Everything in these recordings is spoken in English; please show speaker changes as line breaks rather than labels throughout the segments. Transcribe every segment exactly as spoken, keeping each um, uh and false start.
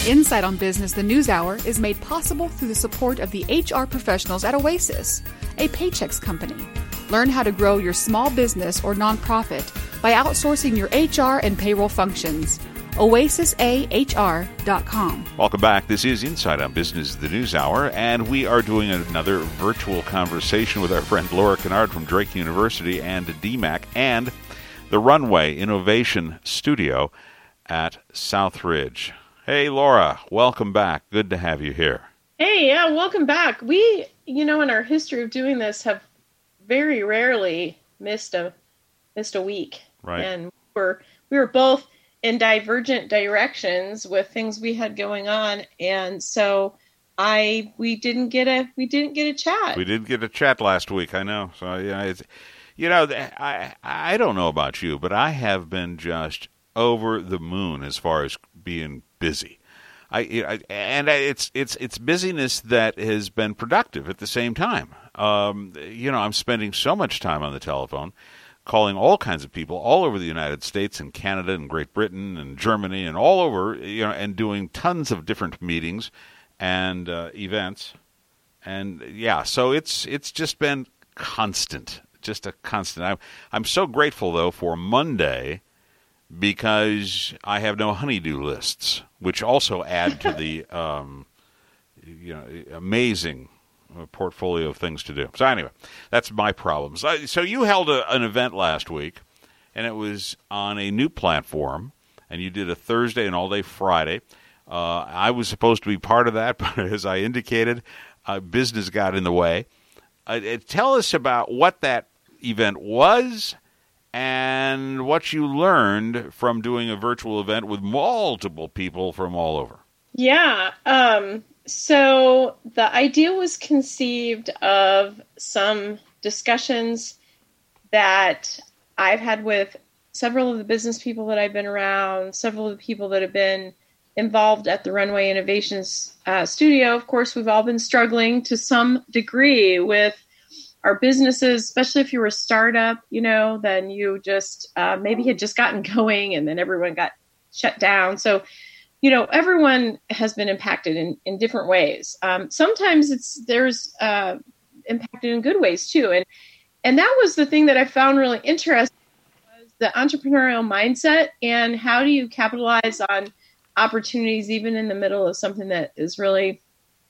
Insight on Business, the News Hour, is made possible through the support of the H R professionals at Oasis, a Paychex company. Learn how to grow your small business or nonprofit by outsourcing your H R and payroll functions. oasis a h r dot com.
Welcome back. This is Insight on Business, the News Hour, and we are doing another virtual conversation with our friend Laura Kennard from Drake University and D MAC and the Runway Innovation Studio at Southridge. Hey, Laura, welcome back. Good to have you here.
Hey, yeah, welcome back. We, you know, in our history of doing this, have very rarely missed a missed a week.
Right.
And we're we were both in divergent directions with things we had going on, and so I we didn't get a we didn't get a chat.
We didn't get a chat last week. I know. So yeah, it's, you know, I I don't know about you, but I have been just over the moon as far as being busy. I, I and it's it's it's busyness that has been productive at the same time. Um, you know, I'm spending so much time on the telephone, calling all kinds of people all over the United States and Canada and Great Britain and Germany and all over, you know, and doing tons of different meetings and uh, events. And yeah, so it's it's just been constant, just a constant. I'm I'm so grateful though for Monday because I have no honeydew lists, which also add to the um, you know amazing portfolio of things to do. So anyway, that's my problems. So you held a, an event last week, and it was on a new platform, and you did a Thursday and all-day Friday. Uh, I was supposed to be part of that, but as I indicated, uh, business got in the way. Uh, tell us about what that event was and what you learned from doing a virtual event with multiple people from all over.
Yeah, um... So the idea was conceived of some discussions that I've had with several of the business people that I've been around, several of the people that have been involved at the Runway Innovations uh, Studio. Of course, we've all been struggling to some degree with our businesses, especially if you were a startup, you know, then you just uh, maybe had just gotten going and then everyone got shut down. So you know, everyone has been impacted in, in different ways. Um, sometimes it's there's uh, impacted in good ways too, and and that was the thing that I found really interesting was the entrepreneurial mindset and how do you capitalize on opportunities even in the middle of something that is really,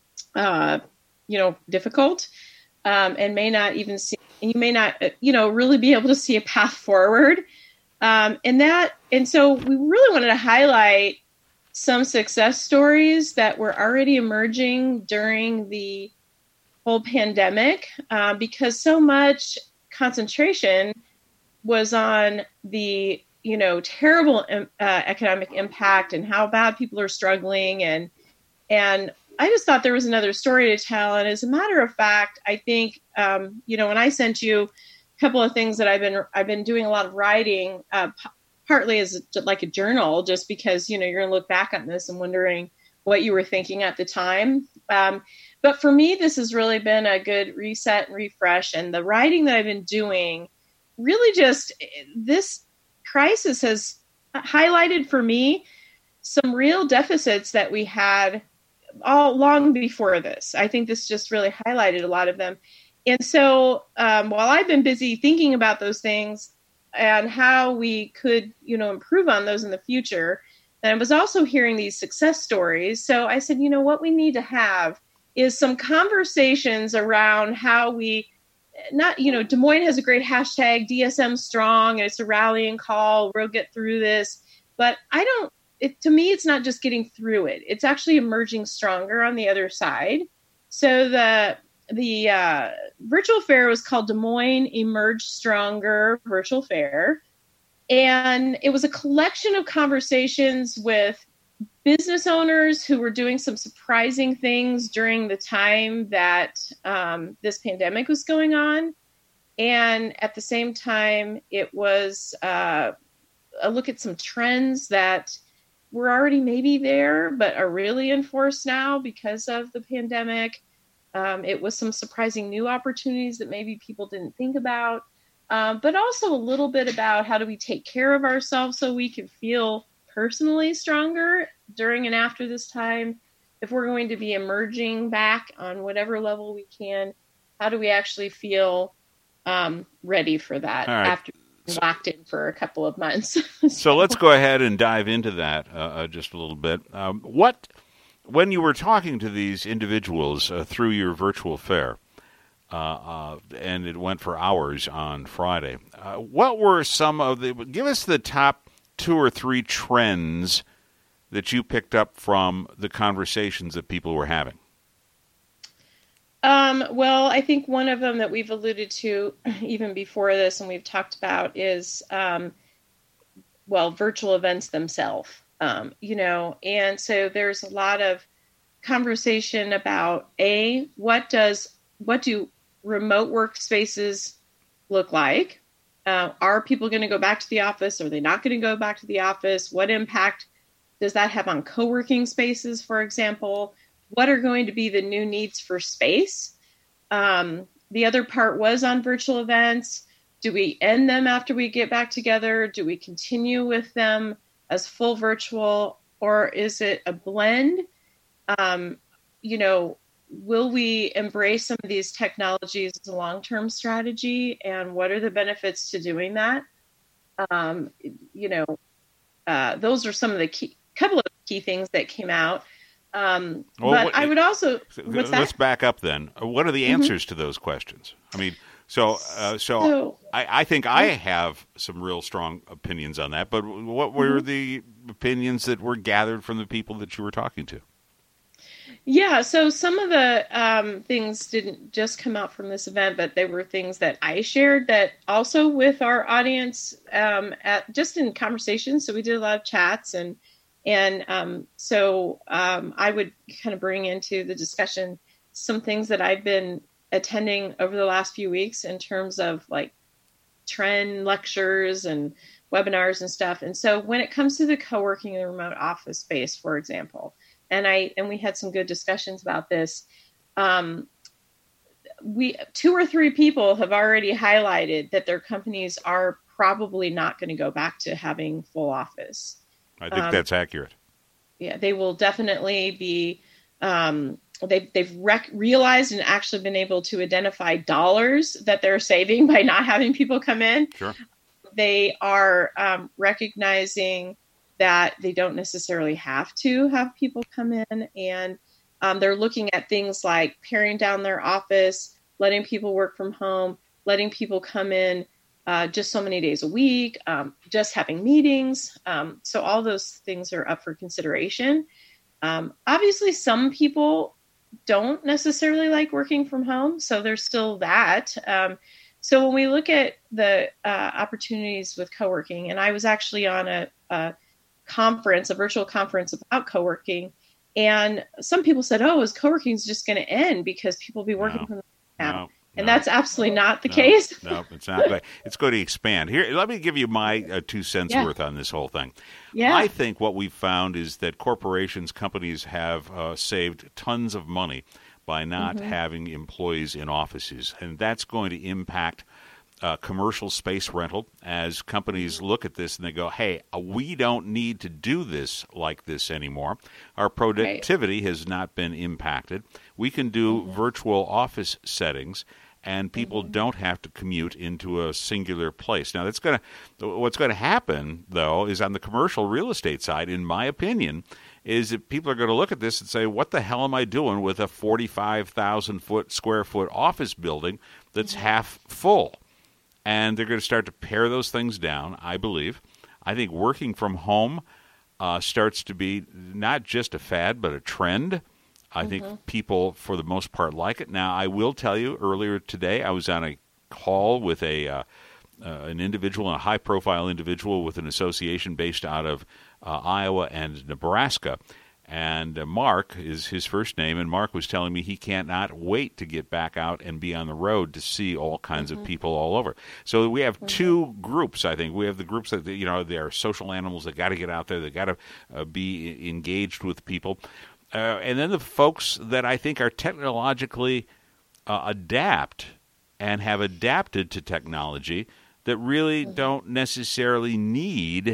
uh, you know, difficult um, and may not even see, and you may not, you know, really be able to see a path forward, um, and that, and so we really wanted to highlight some success stories that were already emerging during the whole pandemic, uh, because so much concentration was on the, you know, terrible uh, economic impact and how bad people are struggling. And, and I just thought there was another story to tell. And as a matter of fact, I think, um, you know, when I sent you a couple of things that I've been, I've been doing a lot of writing, uh, partly as a, like a journal, just because, you know, you're going to look back on this and wondering what you were thinking at the time. Um, but for me, this has really been a good reset and refresh. And the writing that I've been doing really just, this crisis has highlighted for me some real deficits that we had all long before this. I think this just really highlighted a lot of them. And so um, while I've been busy thinking about those things, and how we could, you know, improve on those in the future. And I was also hearing these success stories. So I said, you know, what we need to have is some conversations around how we not, you know, Des Moines has a great hashtag, D S M strong, and it's a rallying call. We'll get through this. But I don't, it, to me, it's not just getting through it. It's actually emerging stronger on the other side. So the The uh, virtual fair was called Des Moines Emerge Stronger Virtual Fair. And it was a collection of conversations with business owners who were doing some surprising things during the time that um, this pandemic was going on. And at the same time, it was uh, a look at some trends that were already maybe there, but are really in force now because of the pandemic. Um, it was some surprising new opportunities that maybe people didn't think about, um, but also a little bit about how do we take care of ourselves so we can feel personally stronger during and after this time. If we're going to be emerging back on whatever level we can, how do we actually feel um, ready for that
right.
after being locked in for a couple of months?
so, so let's go ahead and dive into that uh, uh, just a little bit. Um, what, when you were talking to these individuals uh, through your virtual fair, uh, uh, and it went for hours on Friday, uh, what were some of the, give us the top two or three trends that you picked up from the conversations that people were having?
Um, well, I think one of them that we've alluded to even before this and we've talked about is, um, well, virtual events themselves, um, you know, and so there's a lot of conversation about, A, what does, what do remote workspaces look like? Uh, are people going to go back to the office? Are they not going to go back to the office? What impact does that have on co-working spaces, for example? What are going to be the new needs for space? Um, the other part was on virtual events. Do we end them after we get back together? Do we continue with them as full virtual, or is it a blend? Um, you know, will we embrace some of these technologies as a long-term strategy? And what are the benefits to doing that? Um, you know, uh, those are some of the key, couple of key things that came out. Um, well, but what, I would also, what's
let's
that?
back up then. What are the answers mm-hmm. to those questions? I mean, so, uh, so, so I, I think I have some real strong opinions on that, but what were mm-hmm. the opinions that were gathered from the people that you were talking to?
Yeah, so some of the um, things didn't just come out from this event, but they were things that I shared that also with our audience um, at just in conversations. So we did a lot of chats, and and um, so um, I would kind of bring into the discussion some things that I've been attending over the last few weeks in terms of like trend lectures and webinars and stuff. And so when it comes to the co-working in the remote office space, for example, and I and we had some good discussions about this. Um, we two or three people have already highlighted that their companies are probably not going to go back to having full office.
I think um, that's accurate.
Yeah, they will definitely be. Um, they've they've rec- realized and actually been able to identify dollars that they're saving by not having people come in.
Sure.
They are um, recognizing that they don't necessarily have to have people come in, and um, they're looking at things like paring down their office, letting people work from home, letting people come in uh, just so many days a week, um, just having meetings. Um, so all those things are up for consideration. Um, obviously, some people don't necessarily like working from home, so there's still that. Um, so when we look at the uh, opportunities with co-working, and I was actually on a, a conference, a virtual conference about co-working, and some people said, "Oh, is co-working is just going to end because people will be working
no,
from now?"
No,
and
no,
that's absolutely not the
no,
case.
No, it's not. Going, it's going to expand. Here, let me give you my uh, two cents
yeah.
worth on this whole thing.
Yeah.
I think what we've found is that corporations, companies have uh, saved tons of money by not mm-hmm. having employees in offices, and that's going to impact Uh, commercial space rental as companies look at this and they go, hey, uh, we don't need to do this like this anymore. Our productivity right. has not been impacted. We can do mm-hmm. virtual office settings, and people mm-hmm. don't have to commute into a singular place. Now, that's going to what's going to happen, though, is on the commercial real estate side, in my opinion, is that people are going to look at this and say, what the hell am I doing with a forty-five thousand foot square foot office building that's mm-hmm. half full? And they're going to start to pare those things down, I believe. I think working from home uh, starts to be not just a fad, but a trend. I mm-hmm. think people, for the most part, like it. Now, I will tell you, earlier today, I was on a call with a uh, uh, an individual, a high-profile individual with an association based out of uh, Iowa and Nebraska. And uh, Mark is his first name, and Mark was telling me he cannot wait to get back out and be on the road to see all kinds mm-hmm. of people all over. So we have mm-hmm. two groups, I think. We have the groups that, you know, they're social animals that got to get out there, they got to uh, be engaged with people. Uh, and then the folks that I think are technologically uh, adapt and have adapted to technology that really mm-hmm. don't necessarily need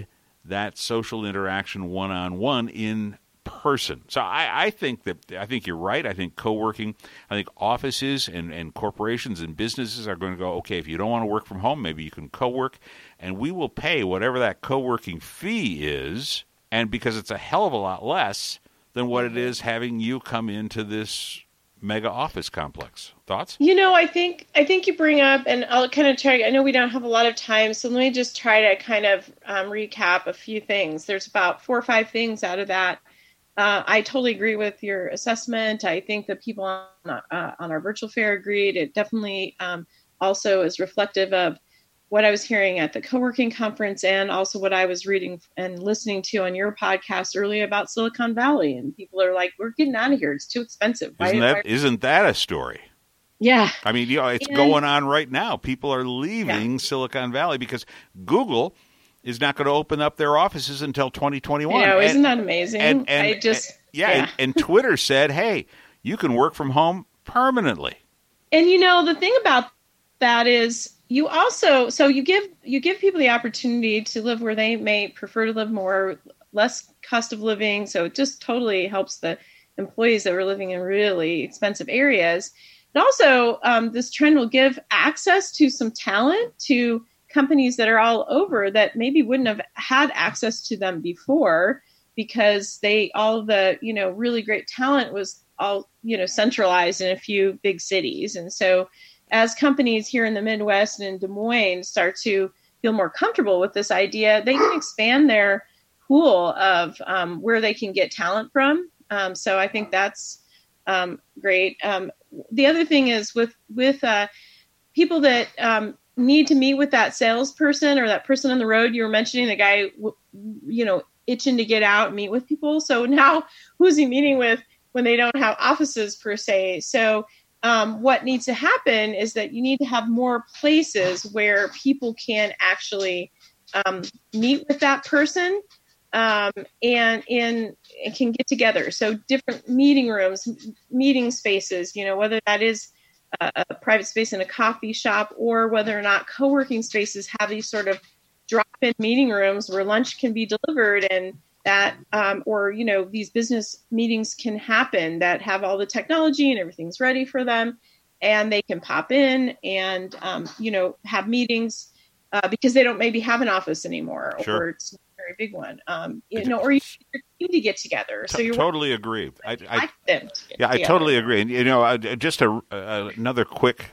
that social interaction one-on-one in person. So I, I think that I think you're right. I think co-working, I think offices and, and corporations and businesses are going to go, okay, if you don't want to work from home, maybe you can co-work, and we will pay whatever that co-working fee is, and because it's a hell of a lot less than what it is having you come into this mega office complex. Thoughts?
You know, I think I think you bring up, and I'll kind of try, I know we don't have a lot of time, so let me just try to kind of um, recap a few things. There's about four or five things out of that. Uh, I totally agree with your assessment. I think the people on, uh, on our virtual fair agreed. It definitely um, also is reflective of what I was hearing at the co-working conference and also what I was reading and listening to on your podcast earlier about Silicon Valley. And people are like, we're getting out of here. It's too expensive.
Isn't
why,
that,
why?
isn't that a story?
Yeah.
I mean, you know, it's
and,
going on right now. People are leaving yeah. Silicon Valley because Google is not going to open up their offices until twenty twenty-one.
You know,
and,
isn't that amazing?
And, and,
I just,
and, yeah,
yeah.
And, and Twitter said, hey, you can work from home permanently.
And, you know, the thing about that is you also, so you give you give people the opportunity to live where they may prefer to live more, less cost of living. So it just totally helps the employees that were living in really expensive areas. And also, um, this trend will give access to some talent to companies that are all over that maybe wouldn't have had access to them before because they all the, you know, really great talent was all, you know, centralized in a few big cities. And so as companies here in the Midwest and in Des Moines start to feel more comfortable with this idea, they can expand their pool of um, where they can get talent from. Um, so I think that's um, great. Um, the other thing is with, with uh, people that um, need to meet with that salesperson or that person on the road, you were mentioning the guy, you know, itching to get out and meet with people. So now who's he meeting with when they don't have offices per se? So um, what needs to happen is that you need to have more places where people can actually um, meet with that person um, and, and and can get together. So different meeting rooms, meeting spaces, you know, whether that is a, a private space in a coffee shop or whether or not co-working spaces have these sort of drop-in meeting rooms where lunch can be delivered and that, um, or, you know, these business meetings can happen that have all the technology and everything's ready for them and they can pop in and, um, you know, have meetings uh, because they don't maybe have an office anymore
sure.
or it's a very big one, um, you know, or you need to get together. So
T-
you're
totally agree. I, I,
them to
yeah, I
together.
totally agree. And, you know, uh, just a, uh, another quick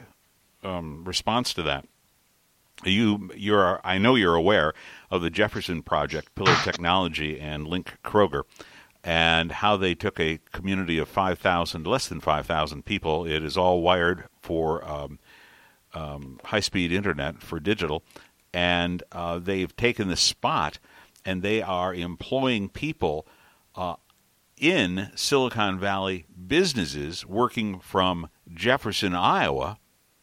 um, response to that. You, you're, I know you're aware of the Jefferson Project, Pillar Technology, and Link Kroger, and how they took a community of five thousand, less than five thousand people. It is all wired for um, um, high-speed internet for digital, and uh, they've taken the spot, and they are employing people uh, in Silicon Valley businesses working from Jefferson, Iowa,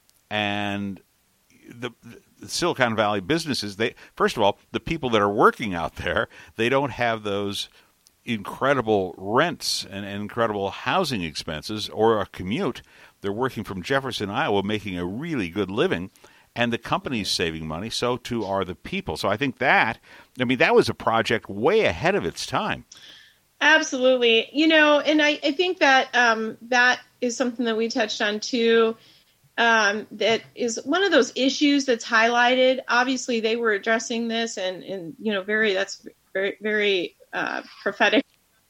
and the, the Silicon Valley businesses, they first of all, the people that are working out there, they don't have those incredible rents and, and incredible housing expenses or a commute. They're working from Jefferson, Iowa, making a really good living, and the company's saving money, so too are the people. So I think that, I mean, that was a project way ahead of its time.
Absolutely. You know, and I, I think that um, that is something that we touched on too. Um, that is one of those issues that's highlighted. Obviously, they were addressing this, and, and you know, very that's very very uh, prophetic.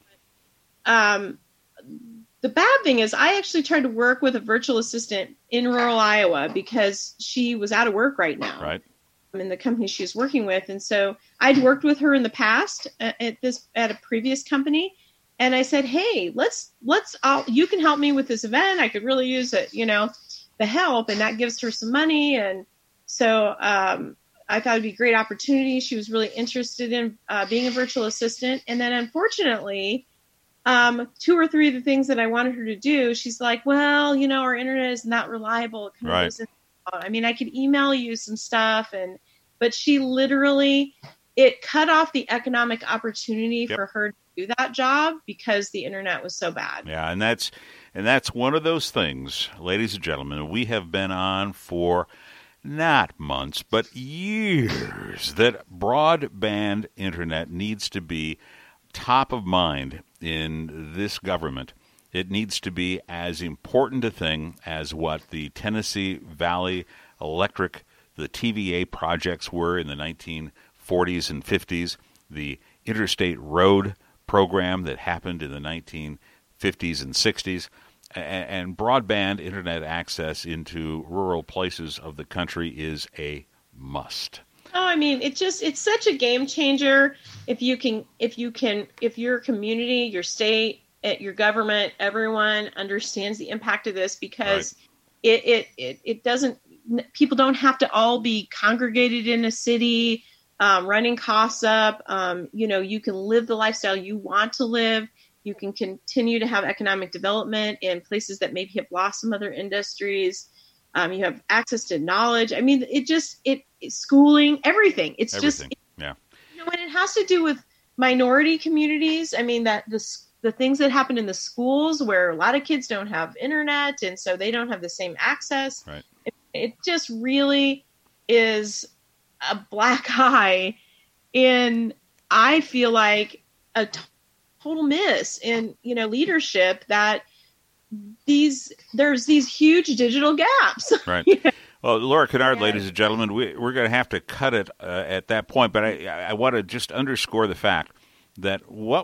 Um, the bad thing is, I actually tried to work with a virtual assistant in rural Iowa because she was out of work right now.
Right.
In the company she was working with, and so I'd worked with her in the past at this at a previous company, and I said, "Hey, let's let's I'll, you can help me with this event. I could really use it, you know." the help, and that gives her some money. And so um, I thought it'd be a great opportunity. She was really interested in uh, being a virtual assistant. And then unfortunately, um, two or three of the things that I wanted her to do, she's like, well, you know, our internet is not reliable. It kind of
right.
goes in, I mean, I could email you some stuff, and but she literally, it cut off the economic opportunity yep. for her to do that job because the internet was so bad.
Yeah, and that's And that's one of those things, ladies and gentlemen, we have been on for not months, but years, that broadband internet needs to be top of mind in this government. It needs to be as important a thing as what the Tennessee Valley Electric, the T V A projects were in the nineteen forties and fifties, the Interstate Road program that happened in the nineteen fifties and sixties, and broadband internet access into rural places of the country is a must.
Oh, I mean, it just, it's such a game changer if you can, if you can, if your community, your state, your government, everyone understands the impact of this, because right. it, it, it, it doesn't, people don't have to all be congregated in a city, um, running costs up. Um, you know, you can live the lifestyle you want to live. You can continue to have economic development in places that maybe have lost some other industries. Um, you have access to knowledge. I mean, it just, it, it schooling, everything. It's
everything.
just,
yeah.
You know, and it has to do with minority communities. I mean, that the, the things that happen in the schools where a lot of kids don't have internet, and so they don't have the same access.
Right.
It, it just really is a black eye in, I feel like, a t- total miss in, you know, leadership, that these there's these huge digital gaps.
Right. Yeah. Well, Laura Kennard, yeah. ladies and gentlemen, we, we're going to have to cut it uh, at that point, but I, I want to just underscore the fact that what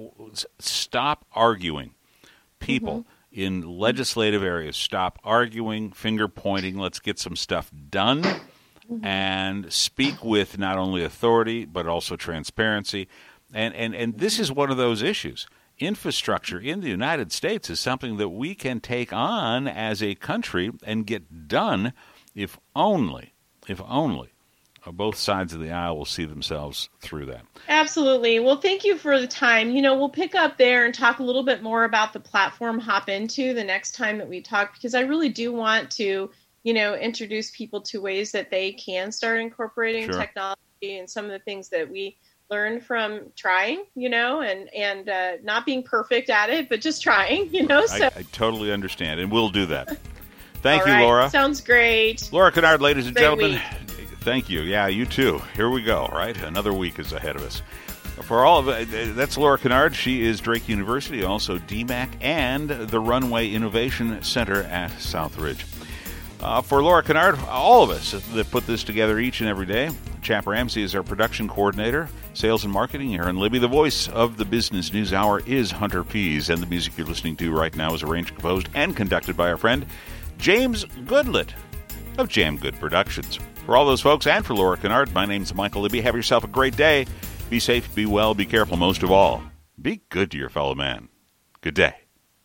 stop arguing. People mm-hmm. in legislative areas, stop arguing, finger pointing. Let's get some stuff done mm-hmm. and speak with not only authority but also transparency. And, and and this is one of those issues. Infrastructure in the United States is something that we can take on as a country and get done if only, if only, uh, both sides of the aisle will see themselves through that.
Absolutely. Well, thank you for the time. You know, we'll pick up there and talk a little bit more about the platform Hop Into the next time that we talk, because I really do want to, you know, introduce people to ways that they can start incorporating
sure.
technology and some of the things that we learn from trying, you know, and, and uh, not being perfect at it, but just trying, you know. So
I, I totally understand, and we'll do that. Thank
All
you,
right.
Laura.
Sounds great.
Laura Kennard, ladies and
Great
gentlemen.
week.
Thank you. Yeah, you too. Here we go, right? Another week is ahead of us. For all of it, that's Laura Kennard. She is Drake University, also D MAC, and the Runway Innovation Center at Southridge. Uh, for Laura Kennard, all of us that put this together each and every day, Chap Ramsey is our production coordinator, sales and marketing here, and Libby, the voice of the Business News Hour, is Hunter Pease, and the music you're listening to right now is arranged, composed, and conducted by our friend James Goodlett of Jam Good Productions. For all those folks, and for Laura Kennard, my name's Michael Libby. Have yourself a great day. Be safe, be well, be careful, most of all, be good to your fellow man. Good day.